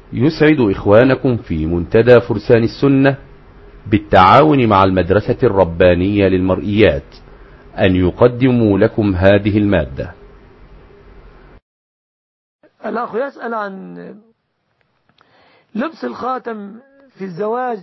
يسعد إخوانكم في منتدى فرسان السنة بالتعاون مع المدرسة الربانية للمرئيات أن يقدموا لكم هذه المادة. الأخ يسأل عن لبس الخاتم في الزواج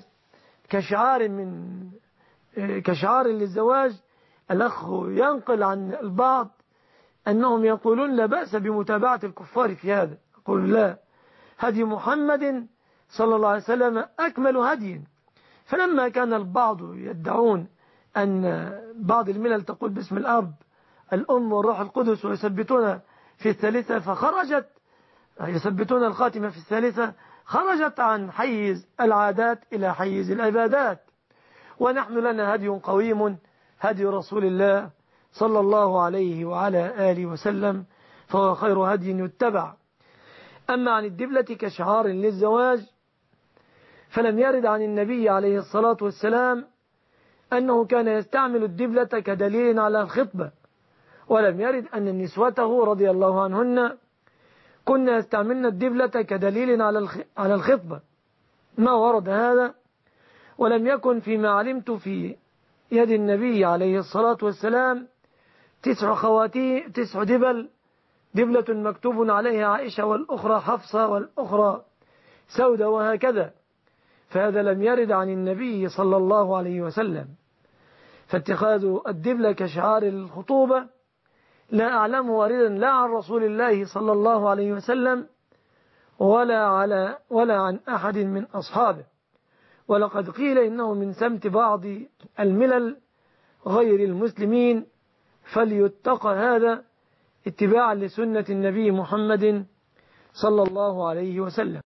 كشعار للزواج. الأخ ينقل عن البعض أنهم يقولون لا بأس بمتابعة الكفار في هذا. يقول لا، هدي محمد صلى الله عليه وسلم أكمل هدي. فلما كان البعض يدعون أن بعض الملل تقول باسم الأب الأم والروح القدس ويثبتون في الثالثة يثبتون الخاتمة في الثالثة، خرجت عن حيز العادات إلى حيز العبادات. ونحن لنا هدي قويم، هدي رسول الله صلى الله عليه وعلى آله وسلم، فهو خير هدي يتبع. أما عن الدبلة كشعار للزواج فلم يرد عن النبي عليه الصلاة والسلام أنه كان يستعمل الدبلة كدليل على الخطبة، ولم يرد أن نسوته رضي الله عنهن كنا يستعملن الدبلة كدليل على الخطبة، ما ورد هذا. ولم يكن فيما علمت في يد النبي عليه الصلاة والسلام 9 دبل، دبلة مكتوب عليها عائشة والأخرى حفصة والأخرى سودة وهكذا، فهذا لم يرد عن النبي صلى الله عليه وسلم. فاتخاذ الدبلة كشعار الخطوبة لا أعلم واردا لا عن رسول الله صلى الله عليه وسلم ولا عن أحد من أصحابه. ولقد قيل إنه من سمت بعض الملل غير المسلمين، فليتقى هذا اتباعا لسنة النبي محمد صلى الله عليه وسلم.